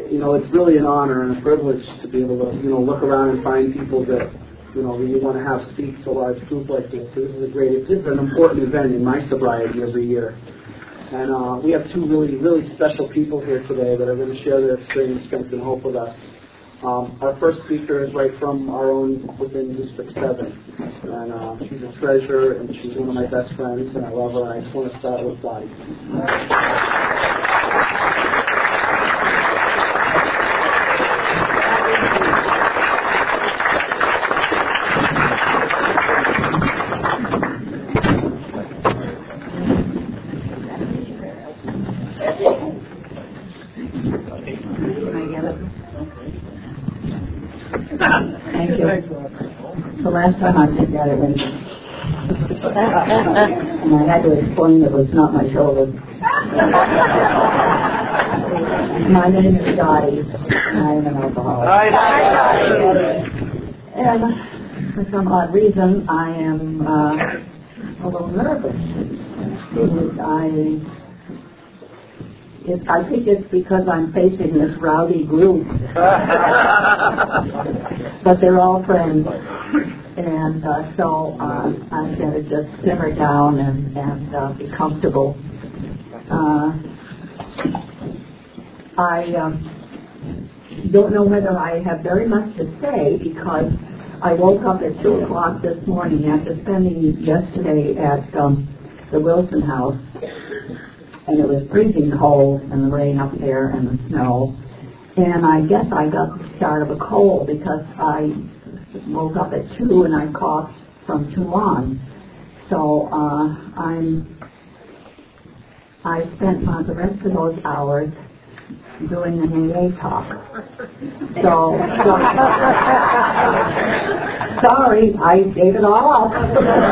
it's really an honor and a privilege to be able to, look around and find people that, you want to have speak to a large group like this. So this is an important event in my sobriety every year. And we have two really, really special people here today that are going to share their experience, strength, and hope with us. Our first speaker is right from our own within District 7. And she's a treasure, and she's one of my best friends, and I love her. And I just want to start with Dottie. Thank you. The last time I did that, it went, and I had to explain it was not my shoulder. My name is Dottie. I am an alcoholic. And for some odd reason, I am a little nervous. I think it's because I'm facing this rowdy group. But they're all friends. And so I'm going to just simmer down and be comfortable. I don't know whether I have very much to say because I woke up at 2 o'clock this morning after spending yesterday at the Wilson House. And it was freezing cold and the rain up there and the snow. And I guess I got the start of a cold because I woke up at 2 and I coughed from 2 on. So I spent the rest of those hours doing an AA talk. So sorry, I gave it all up.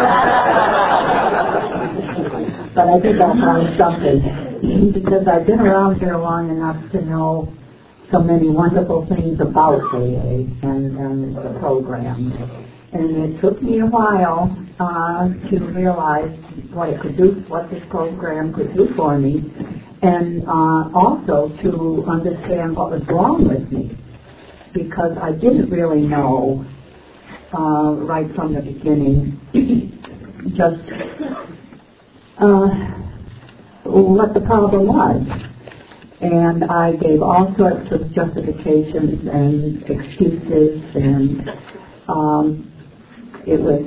But I think I'll find something because I've been around here long enough to know so many wonderful things about AA and the program. And it took me a while to realize what it could do, what this program could do for me, and also to understand what was wrong with me, because I didn't really know right from the beginning just what the problem was. And I gave all sorts of justifications and excuses, and it was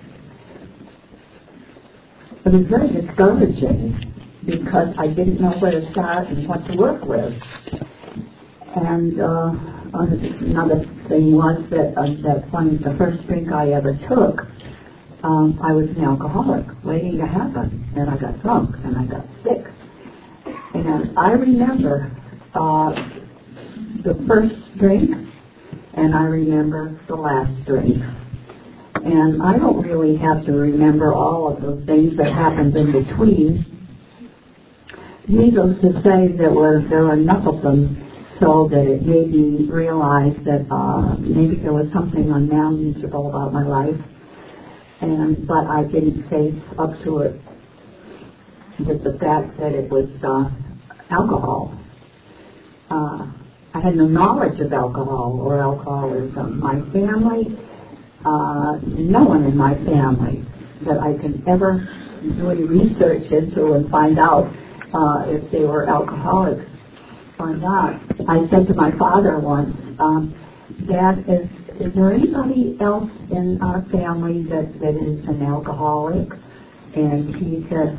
very discouraging because I didn't know where to start and what to work with. And another thing was that the first drink I ever took, I was an alcoholic waiting to happen, and I got drunk and I got sick. And I remember the first drink, and I remember the last drink. And I don't really have to remember all of the things that happened in between. Needless to say, there were enough of them so that it made me realize that maybe there was something unmanageable about my life. But I didn't face up to it with the fact that it was alcohol. I had no knowledge of alcohol or alcoholism. My family, no one in my family that I can ever do any research into and find out if they were alcoholics or not. I said to my father once, Dad, is there anybody else in our family that is an alcoholic? And he said,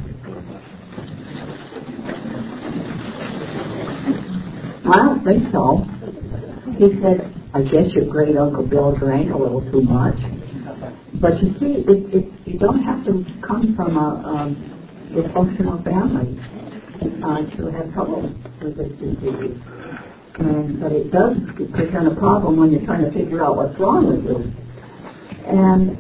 I don't think so. He said, I guess your great Uncle Bill drank a little too much. But you see, you don't have to come from a dysfunctional family to have trouble with this disease. But it does present a problem when you're trying to figure out what's wrong with you. And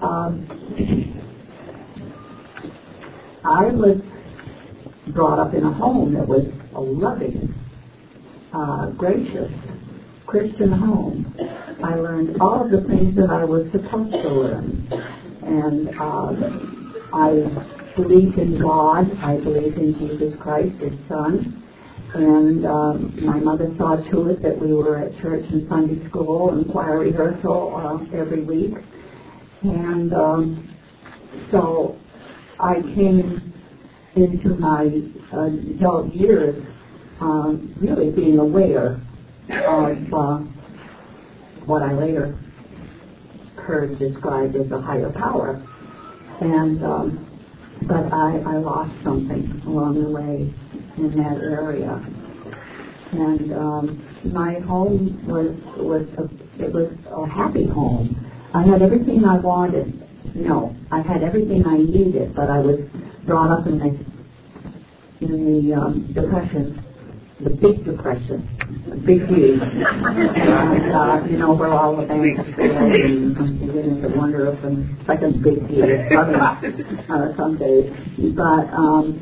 I was brought up in a home that was a loving, gracious Christian home. I learned all of the things that I was supposed to learn. And I believed in God. I believed in Jesus Christ, His Son. And my mother saw to it that we were at church and Sunday school and choir rehearsal every week. And so I came into my adult years really being aware of what I later heard described as a higher power. And but I lost something along the way in that area. And my home was a happy home. I had everything I wanted. No, I had everything I needed, but I was brought up in the Depression, the Big Depression, the Big D. And, where all the banks failed, and I'm beginning to wonder if the second Big D is coming someday. But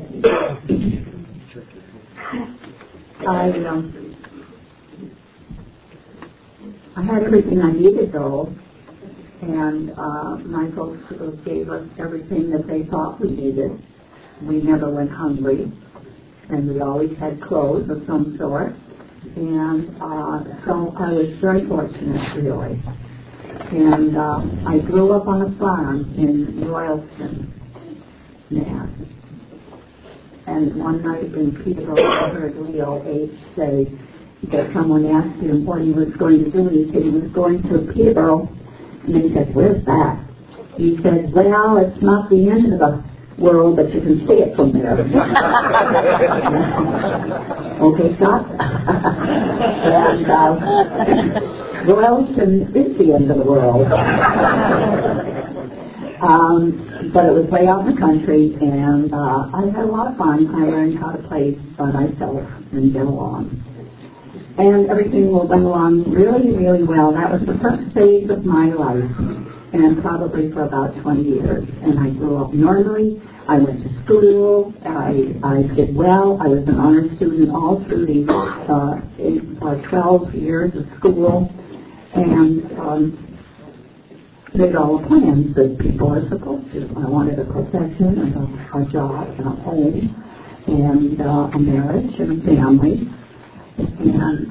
I had everything I needed, though, and my folks gave us everything that they thought we needed. We never went hungry, and we always had clothes of some sort, and so I was very fortunate, really. And I grew up on a farm in Royalston, Mass. And one night in Peterborough, I heard Leo H. say that someone asked him what he was going to do, and he said he was going to Peterborough. And he said, "Where's that?" He said, "Well, it's not the end of the world, but you can see it from there." Okay, Scott? And Royalston is the end of the world. But it was way out in the country, and I had a lot of fun. I learned how to play by myself and get along. And everything went along really, really well. That was the first phase of my life, and probably for about 20 years. And I grew up normally. I went to school. I did well. I was an honor student all through the 12 years of school. And made all the plans that people are supposed to. I wanted a profession and a job and a home and a marriage and a family and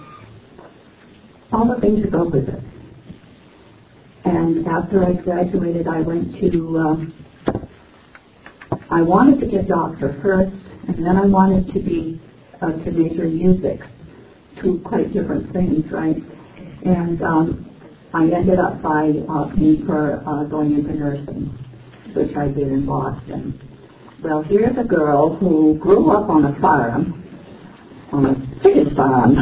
all the things that go with it. And after I graduated, I went to, I wanted to be a doctor first, and then I wanted to major in music. Two quite different things, right? And I ended up by opting for going into nursing, which I did in Boston. Well, here's a girl who grew up on a farm, on a chicken farm.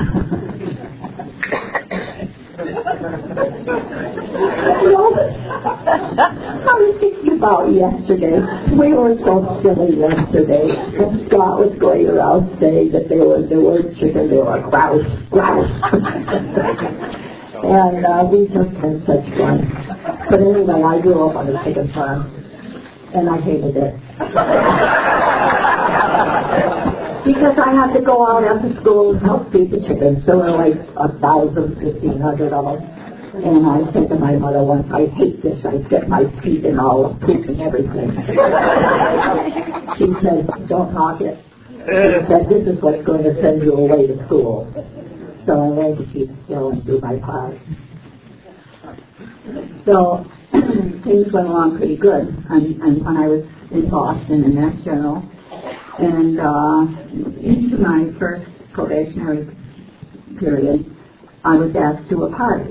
I was thinking about yesterday. We were so silly yesterday. And Scott was going around saying that they weren't chicken, they were grouse. And we just had such fun. But anyway, I grew up on a chicken farm, and I hated it. Because I had to go out after school and help feed the chickens. There were like 1,000, 1,500 of them. And I said to my mother once, "I hate this. I get my feet in all the poop and everything." She said, "Don't knock it." She said, "This is what's going to send you away to school." So I learned to keep still and do my part. So things went along pretty good. And when I was in Boston in Mass General, and into my first probationary period, I was asked to a party.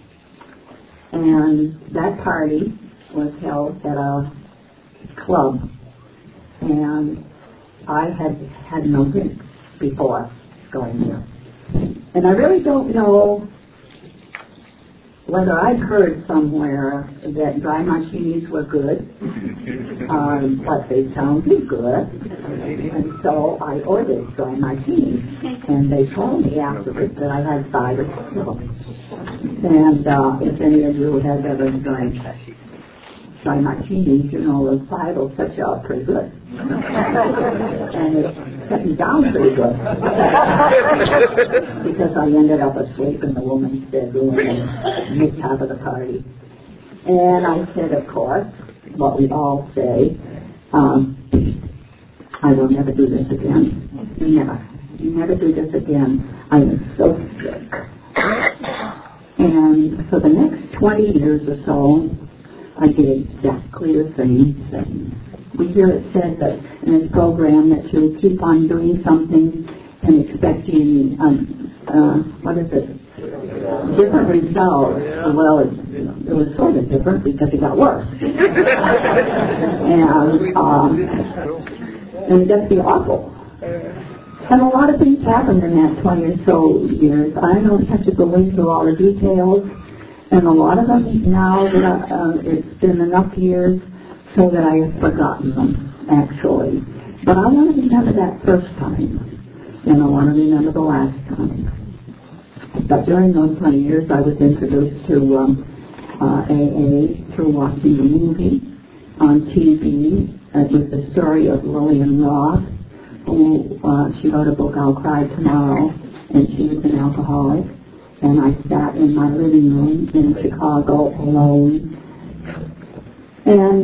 And that party was held at a club. And I had no drink before going there. And I really don't know whether I'd heard somewhere that dry martinis were good, but they sounded good. And so I ordered dry martinis. And they told me afterwards that I had 5 or 6 of them. And if any of you have ever drank dry martinis, you know the 5 will set you up pretty good. And it set me down pretty good. Because I ended up asleep in the woman's bedroom and missed half of the party. And I said, of course, what we all say, I will never do this again. Never. never do this again. I was so sick. And for the next 20 years or so, I did exactly the same thing. We hear it said that in this program that you keep on doing something and expecting, different results. Well, it was sort of different because it got worse. And it got to be awful. And a lot of things happened in that 20 or so years. I don't have to go into all the details. And a lot of them now, that it's been enough years so that I have forgotten them, actually. But I want to remember that first time. And I want to remember the last time. But during those 20 years, I was introduced to AA through watching a movie on TV. It was the story of Lillian Roth, who she wrote a book, I'll Cry Tomorrow, and she was an alcoholic. And I sat in my living room in Chicago alone and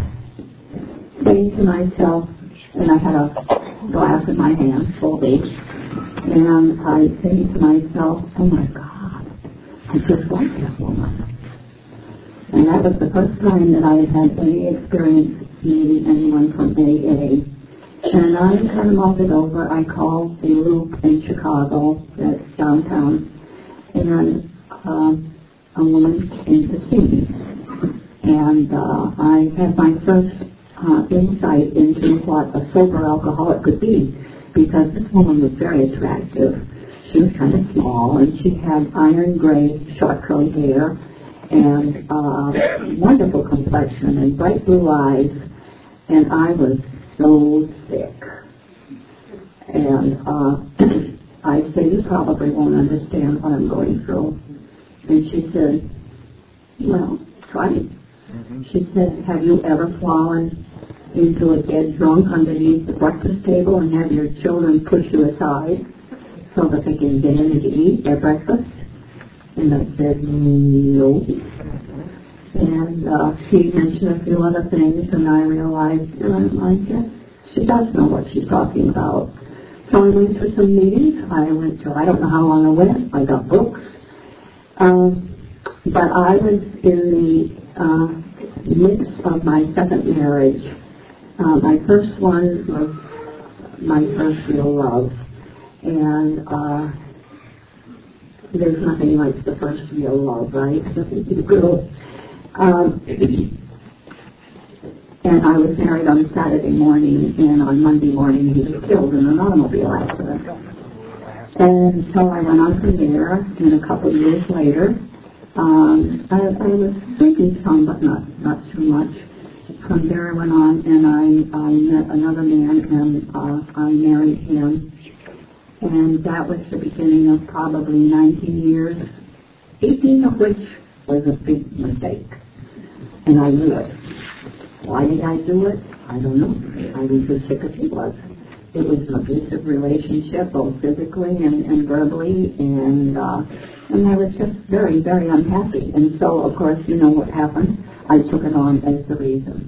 saying to myself, and I had a glass in my hand, full of age, and I say to myself, oh my God, I just like that woman. And that was the first time that I had had any experience meeting anyone from AA. And I kind of mulled it over. I called the Loop in Chicago, that's downtown, and a woman came to see me. And I had my first insight into what a sober alcoholic could be, because this woman was very attractive. She was kind of small, and she had iron gray, short curly hair, and wonderful complexion, and bright blue eyes, and I was so sick. And I said, you probably won't understand what I'm going through. And she said, well, try it. She said, have you ever fallen into a dead drunk underneath the breakfast table and have your children push you aside so that they can get in to eat their breakfast? And I said, no. And she mentioned a few other things, and I realized, I guess she does know what she's talking about. So I went to some meetings. I don't know how long I went. I got books. But I was in the midst of my second marriage. My first one was my first real love. And there's nothing like the first real love, right? And I was married on Saturday morning, and on Monday morning he was killed in an automobile accident. And so I went on from there, and a couple of years later, I was drinking some, but not too much. From there I went on, and I met another man, and I married him. And that was the beginning of probably 19 years, 18 of which was a big mistake. And I knew it. Why did I do it? I don't know. I was as sick as he was. It was an abusive relationship, both physically and verbally, and I was just very, very unhappy. And so, of course, you know what happened. I took it on as the reason.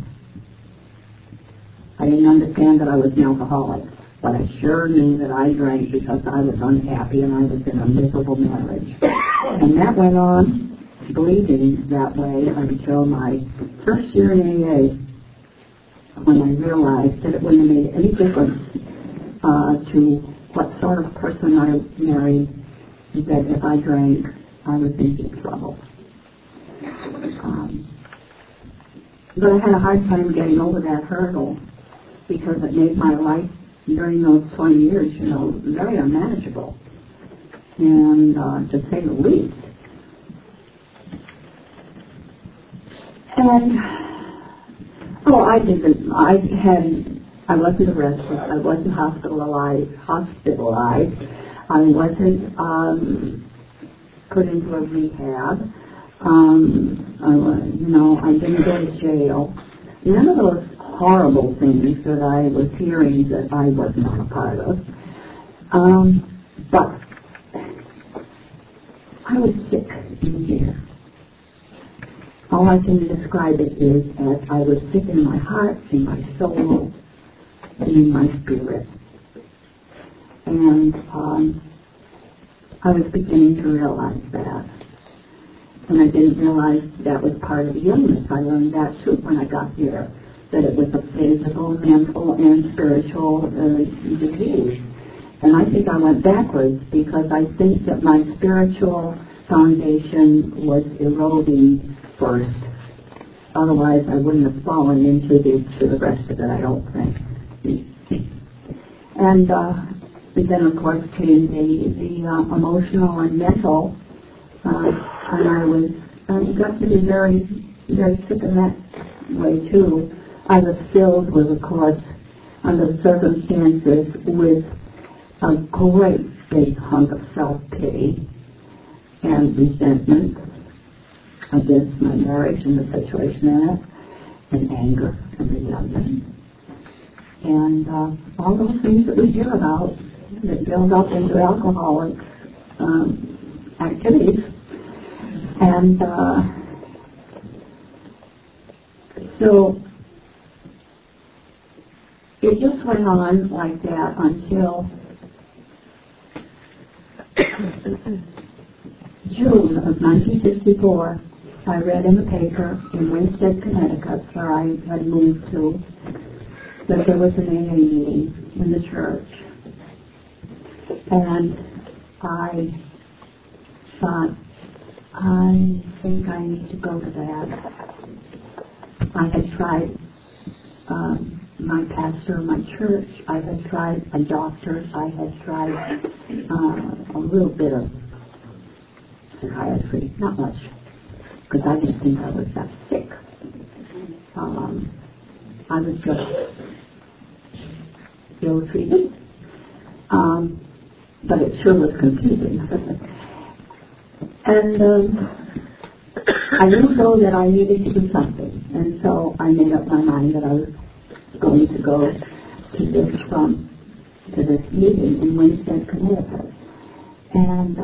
I didn't understand that I was an alcoholic, but I sure knew that I drank because I was unhappy and I was in a miserable marriage. And that went on bleeding that way until my first year in AA, when I realized that it wouldn't have made any difference to what sort of person I married, that if I drank, I was in deep trouble. But I had a hard time getting over that hurdle because it made my life during those 20 years, very unmanageable, and to say the least. And I wasn't arrested. I wasn't hospitalized. I wasn't put into a rehab. I didn't go to jail. None of those horrible things that I was hearing that I was not a part of. But I was sick in here. All I can describe it is as I was sick in my heart, in my soul, and in my spirit. And I was beginning to realize that. And I didn't realize that was part of the illness. I learned that too when I got here, that it was a physical, mental, and spiritual disease. And I think I went backwards because I think that my spiritual foundation was eroding first. Otherwise, I wouldn't have fallen into the rest of it, I don't think. And then, of course, came the emotional and mental, and I got to be very, very sick in that way, too. I was filled with, of course, under the circumstances, with a great big hunk of self-pity and resentment against my marriage and the situation in it, and anger and resentment. And all those things that we hear about that build up into alcoholics' activities. And so it just went on like that until June of 1964. I read in the paper in Winsted, Connecticut, where I had moved to, that there was an AA meeting in the church. And I thought, I think I need to go to that. I had tried my pastor of my church. I had tried a doctor. I had tried a little bit of psychiatry, not much, because I didn't think I was that sick. I was just ill-treated, but it sure was confusing. And I knew though that I needed to do something, and so I made up my mind that I was going to go to this meeting in Winsted, Connecticut. And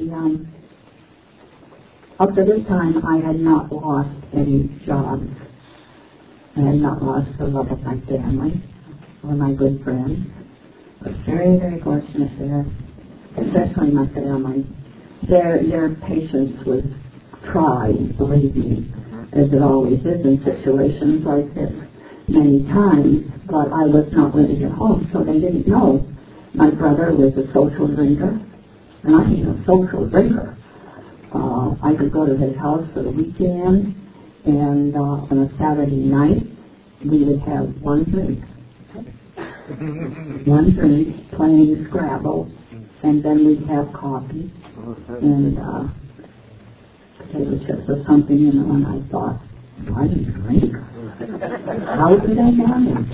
up to this time, I had not lost any jobs. I had not lost the love of my family or my good friends. I was very, very fortunate there, especially my family. Their patience was tried, believe me, as it always is in situations like this many times, but I was not living at home, so they didn't know. My brother was a social drinker, and I mean a social drinker. I could go to his house for the weekend, and on a Saturday night, we would have one drink, playing Scrabble, and then we'd have coffee and potato chips or something, and I thought, I didn't drink. How did I manage?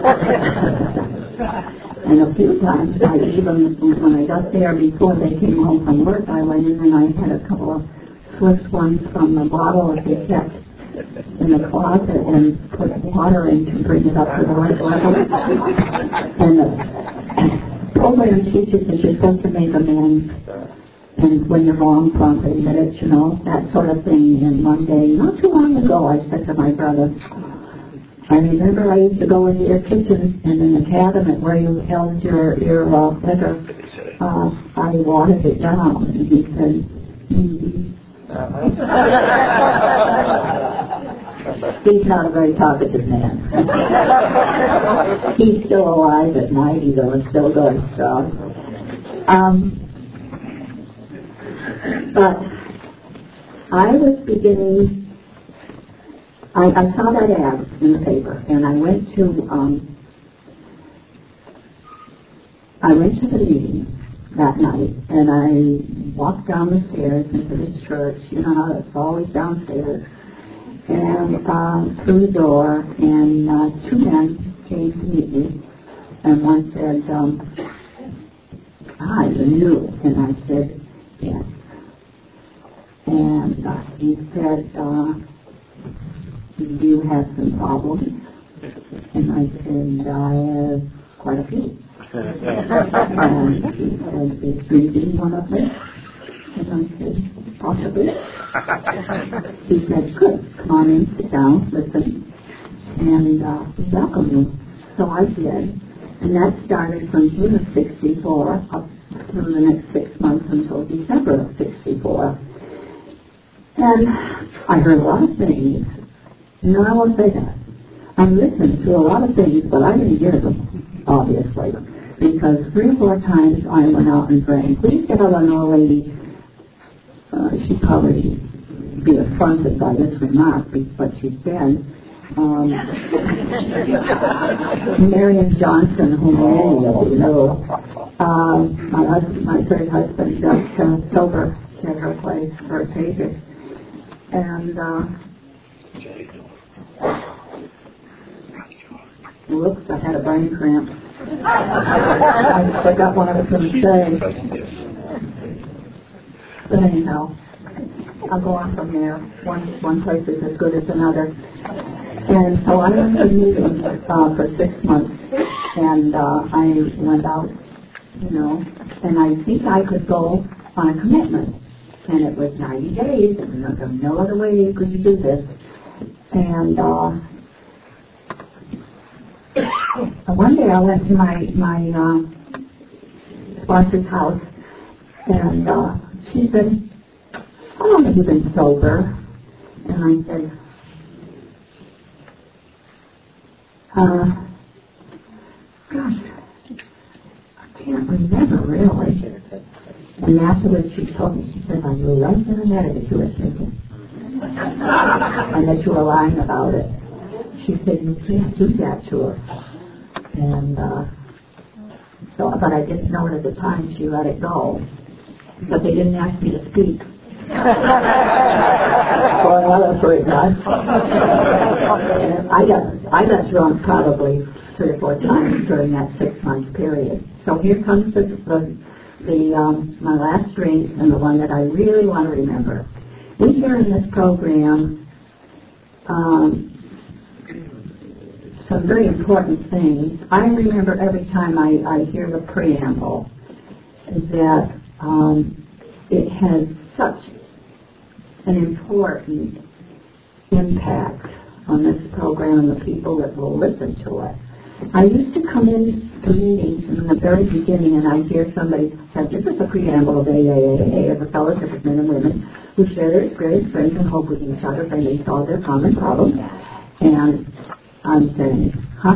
And a few times, when I got there before they came home from work, I went in and I had a couple of Swiss ones from the bottle that they kept in the closet and put water in to bring it up to the right level. And the program teaches that you're supposed to make amends, and when you're wrong, promptly admit it, that sort of thing. And one day, not too long ago, I said to my brother, I remember I used to go into your kitchen, and in the cabinet where you held your liquor, I watered it down. And he said, He's not a very talkative man. He's still alive at 90, though, and still going strong. But I was beginning. I saw that ad in the paper, and I went to the meeting that night, and I walked down the stairs into this church. You know how it's always downstairs, and through the door, and two men came to meet me, and one said, "Hi, you're new," and I said, "Yes." And he said, "Do you have some problems?" And I said, "I have quite a few." And he said, "Is drinking one of them?" And I said, "Possibly." He said, "Good, come on in, sit down, listen, and we welcome you." So I did, And that started from June of 64 up through the next 6 months until December of 64. And I heard a lot of things. No, I won't say that. I listened to a lot of things, but I didn't hear them, obviously. Because 3 or 4 times I went out and drank. We used to have an old lady, she'd probably be affronted by this remark, but she's dead. Marion Johnson, whom many of you know. My third husband got sober at her place for Pages. And, whoops, I had a brain cramp. I forgot what I was going to say. But anyhow, I'll go on from there. One place is as good as another. And so I went to meetings for 6 months, and I went out, and I think I could go on a commitment. And it was 90 days, and there was no other way could you do this. And one day I went to my sponsor's house, and she said, "How long have you been sober?" And I said, "Gosh, I can't remember really." And afterwards she told me, she said, "I knew right then and there that you were thinking, and that you were lying about it." She said, "You can't do that to her." And but I didn't know it at the time. She let it go. But they didn't ask me to speak. For another 3 months. I got drunk probably 3 or 4 times during that 6-month period. So here comes my last drink, and the one that I really want to remember. We hear in this program some very important things. I remember every time I hear the preamble that it has such an important impact on this program and the people that will listen to it. I used to come in to meetings in the very beginning, and I'd hear somebody say, "This is the preamble of AAA, of a fellowship of men and women who share their experience, strength, and hope with each other, and they solve their common problems." And I'm saying, huh?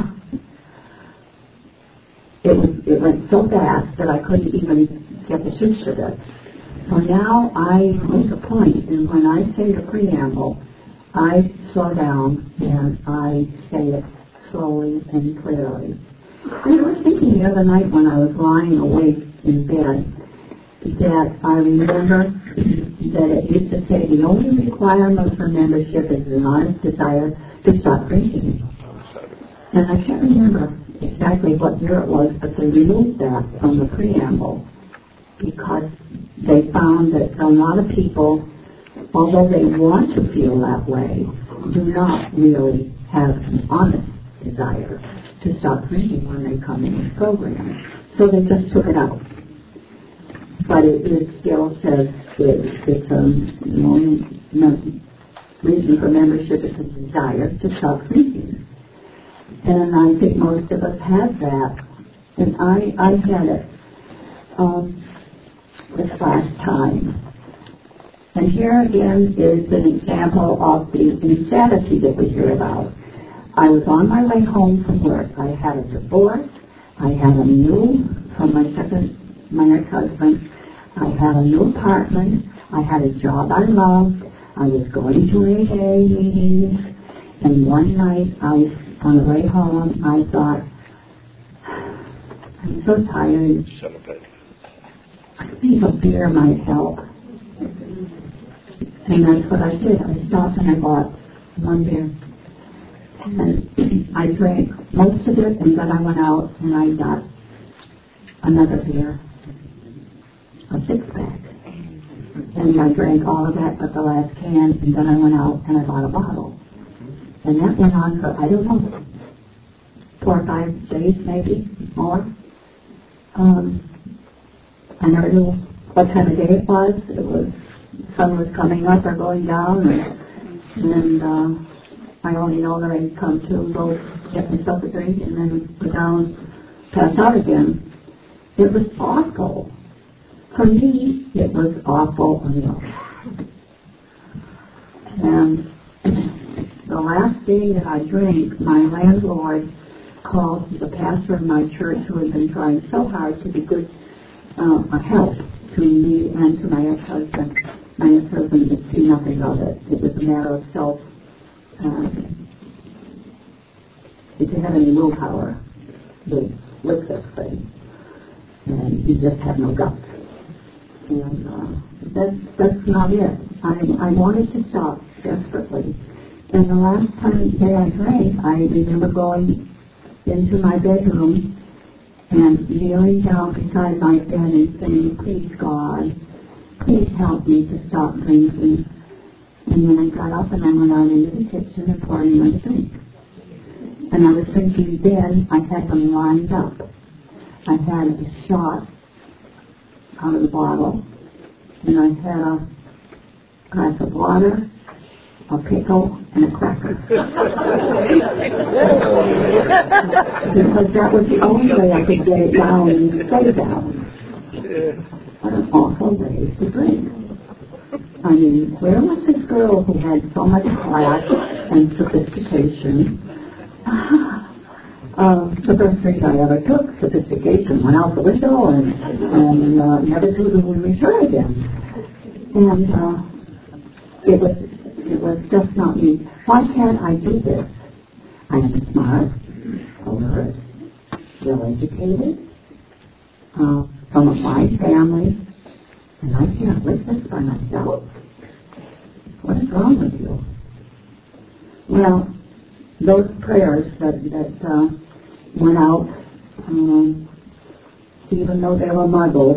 It went so fast that I couldn't even get the gist of it. So now I make a point, and when I say the preamble, I slow down and I say it slowly and clearly. And I was thinking the other night when I was lying awake in bed that I remember that it used to say the only requirement for membership is an honest desire to stop drinking. And I can't remember exactly what year it was, but they removed that from the preamble because they found that a lot of people, although they want to feel that way, do not really have an honest desire to stop drinking when they come in this program. So they just took it out. But it still says it's no reason for membership is a desire to stop drinking. And I think most of us have that. And I had it this last time. And here again is an example of the insanity that we hear about. I was on my way home from work. I had a divorce. I had a new, from my ex-husband. I had a new apartment. I had a job I loved. I was going to AA meetings. And one night, on the way home, I thought, I'm so tired. I think a beer might help. And that's what I did. I stopped and I bought 1 beer. And I drank most of it, and then I went out and I got another beer, a 6-pack. And I drank all of that but the last can, and then I went out and I bought a bottle. And that went on for, I don't know, 4 or 5 days, maybe more. I never knew what time of day it was. It was, the sun was coming up or going down, and I only know that I'd come to go get myself a drink and then go down pass out again. It was awful. For me, it was awful enough. And the last day that I drank, my landlord called the pastor of my church, who had been trying so hard to be good help to me and to my ex-husband. My ex-husband would see nothing of it. It was a matter of self. He didn't have any willpower to lick this thing. And he just had no guts. And that's not it. I wanted to stop desperately. And the last day I drank, I remember going into my bedroom and kneeling down beside my bed and saying, "Please, God, please help me to stop drinking." And then I got up and I went out into the kitchen and poured me a drink. And I was drinking then, I had them lined up. I had a shot out of the bottle, and I had a glass of water, a pickle, and a cracker. Because that was the only way I could get it down and stay down. What an awful way to drink. I mean, where was this girl who had so much class and sophistication? The first drink I ever took, sophistication, went out the window and never to return again. And it was just not me. Why can't I do this? I am smart, alert, well-educated, from a fine family, and I can't live this by myself. What is wrong with you? Well, those prayers that went out, even though they were muddled,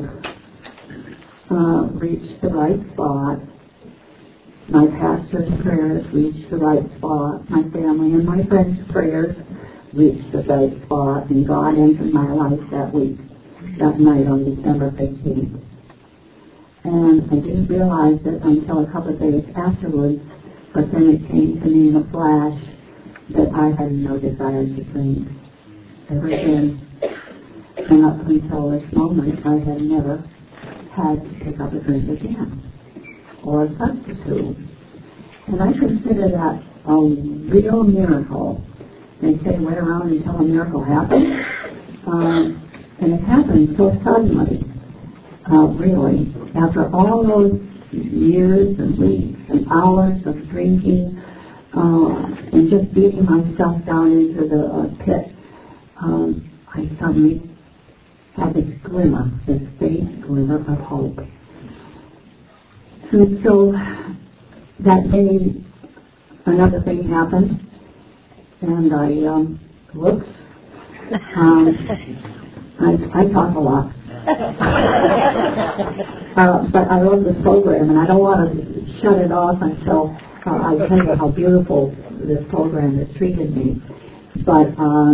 reached the right spot. My pastor's prayers reached the right spot. My family and my friends' prayers reached the right spot. And God entered my life that week, that night on December 15th. And I didn't realize it until a couple of days afterwards, but then it came to me in a flash that I had no desire to drink ever again. And up until this moment, I had never had to pick up a drink again, or a substitute. And I consider that a real miracle. They say wait around until a miracle happens. And it happened so suddenly, really. After all those years and weeks and hours of drinking, and just beating myself down into the pit, I suddenly had this glimmer, this faint glimmer of hope. And so that day, another thing happened, and whoops, I talk a lot. But I love this program, and I don't want to shut it off until I tell you how beautiful this program has treated me. But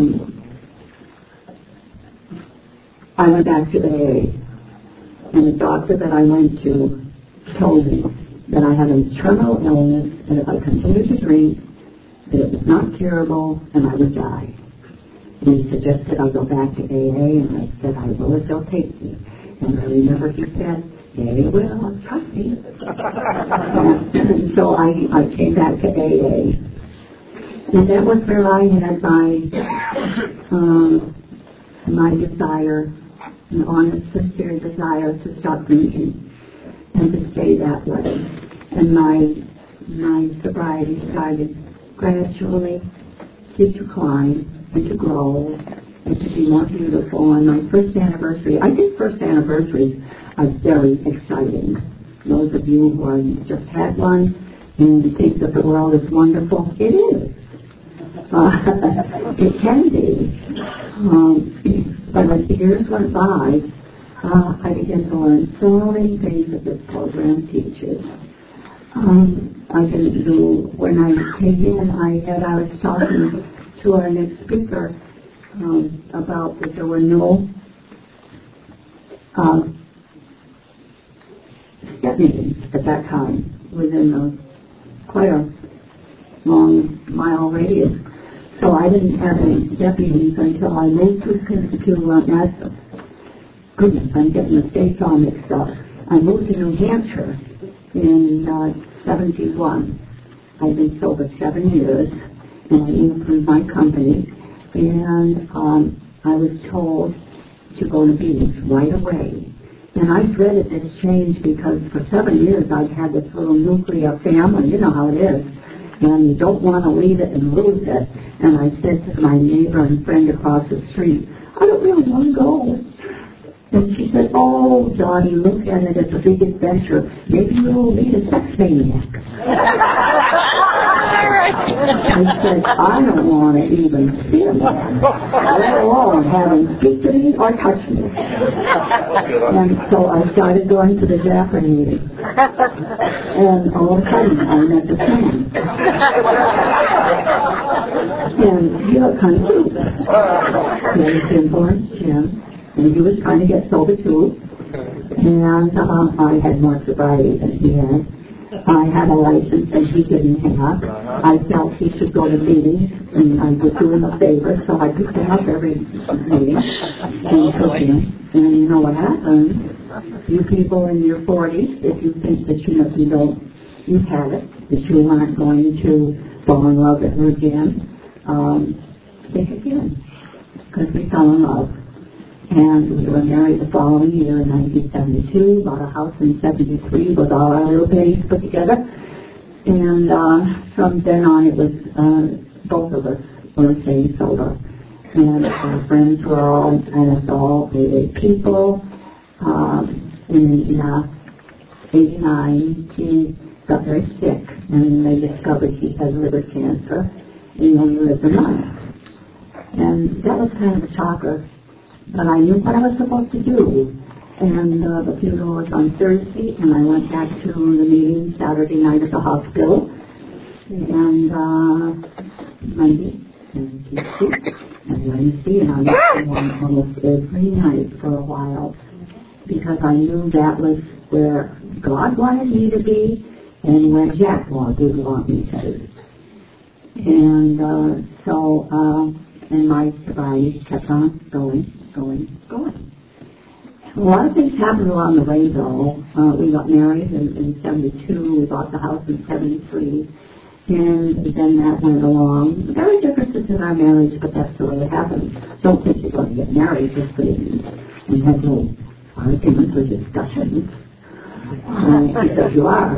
I went back to AA, and the doctor that I went to told me that I had a terminal illness, and if I continued to drink, that it was not curable, and I would die. And he suggested I go back to AA, and I said I will if they'll take me. And I remember he said, AA will, trust me. And so I came back to AA. And that was where I had my desire, an honest, sincere desire to stop drinking and to stay that way. And my sobriety started gradually to decline and to grow and to be more beautiful. On my first anniversary, I think first anniversaries are very exciting. Those of you who have just had one and think that the world is wonderful, it is. It can be. But as the years went by, I began to learn so many things that this program teaches. I didn't do, when I came in, I was talking to our next speaker about that there were no step meetings at that time within quite a long mile radius. So I didn't have any deputies until I moved goodness, I'm getting the states all mixed up. I moved to New Hampshire in 71. I've been sober 7 years, and I improved my company, and I was told to go to meetings right away. And I dreaded this change because for 7 years I've had this little nuclear family, you know how it is, and you don't want to leave it and lose it. And I said to my neighbor and friend across the street, I don't really want to go. And she said, oh, Dottie, look at it as a big adventure. Maybe you'll meet a sex maniac. I said, I don't want to even see him, let alone have him speak to me or touch me. And so I started going to the Jaffa meeting. And all of a sudden, I met the man. And he looked kind of cute. He had a influence, Jim. And he was trying to get sober too. And I had more sobriety than he had. I had a license that he didn't have. I felt he should go to meetings, and I would do him a favor, so I picked him up every meeting and took him. And you know what happens? You people in your 40s, if you think that you've had it, that you aren't going to fall in love with her again, think again, because we fell in love. And we were married the following year in 1972, bought a house in 73 with all our little babies put together. And from then on, it was both of us were staying sober. And our friends were all, and us all, AA people. In 89, she got very sick, and they discovered she had liver cancer, and he only lived a month. And that was kind of a shocker. But I knew what I was supposed to do. And the funeral was on Thursday, and I went back to the meeting Saturday night at the hospital. And Monday, and Tuesday, and Wednesday, and I was going almost every night for a while, because I knew that was where God wanted me to be, and where Jack didn't want me to be. And and my sobriety kept on going. A lot of things happened along the way, though. We got married in 72. We bought the house in 73. And then that went along. There were differences in our marriage, but that's the way it happens. Don't think you're going to get married just and have no arguments or discussions. Because you are.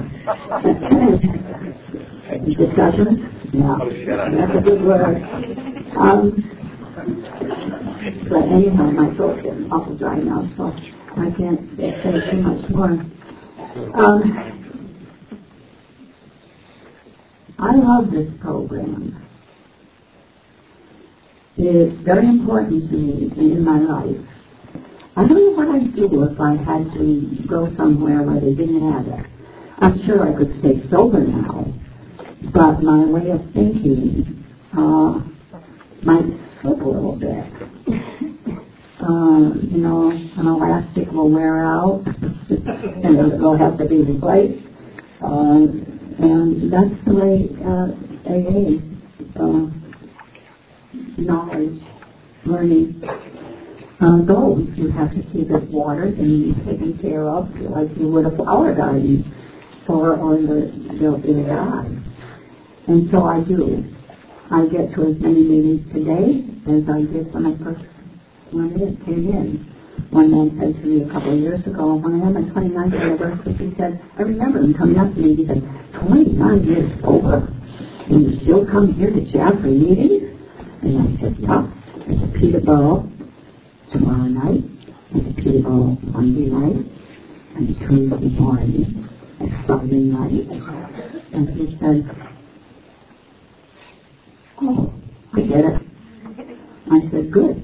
Discussions? Yeah. That's a good word. But anyhow, my throat's getting awful dry now, so I can't say too much more. I love this program. It's very important to me in my life. I don't know what I'd do if I had to go somewhere where they didn't have it. I'm sure I could stay sober now, but my way of thinking might slip a little bit. An elastic will wear out, and it'll have to be replaced. And that's the way AA, knowledge, learning goes. You have to keep it watered and taken care of like you would a flower garden, or they'll die. And so I do. I get to as many meetings today as I did when I first came in. One man said to me a couple of years ago, when I had my 29th anniversary, he said, I remember him coming up to me, he said, 29 years sober, and you still come here to Jaffa meetings? And I said, yeah, there's a Peterborough tomorrow night, and a Peterborough Monday night, and Tuesday morning, and Friday night. And he said, oh, I get it. I said, good.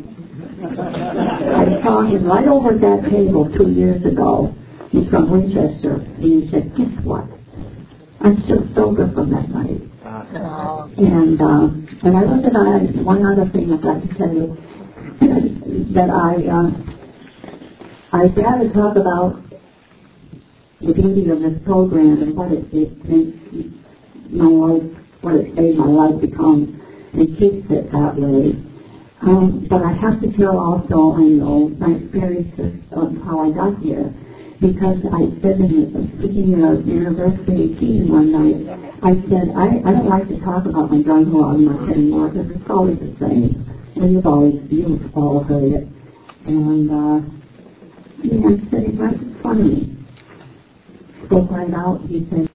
I saw him right over at that table 2 years ago. He's from Winchester. And he said, guess what? I'm still sober from that night. And I looked at one other thing I'd like to tell you, that I'd rather talk about the beauty of this program and what it makes my life, what it made my life become. and keeps it that way. But I have to tell also, I know, my experiences of how I got here. Because I said speaking of University 18 one night, I said, I don't like to talk about my gun law much anymore because it's always the same. And you've all heard it. And the man said, he wasn't funny. Spoke right out. He said,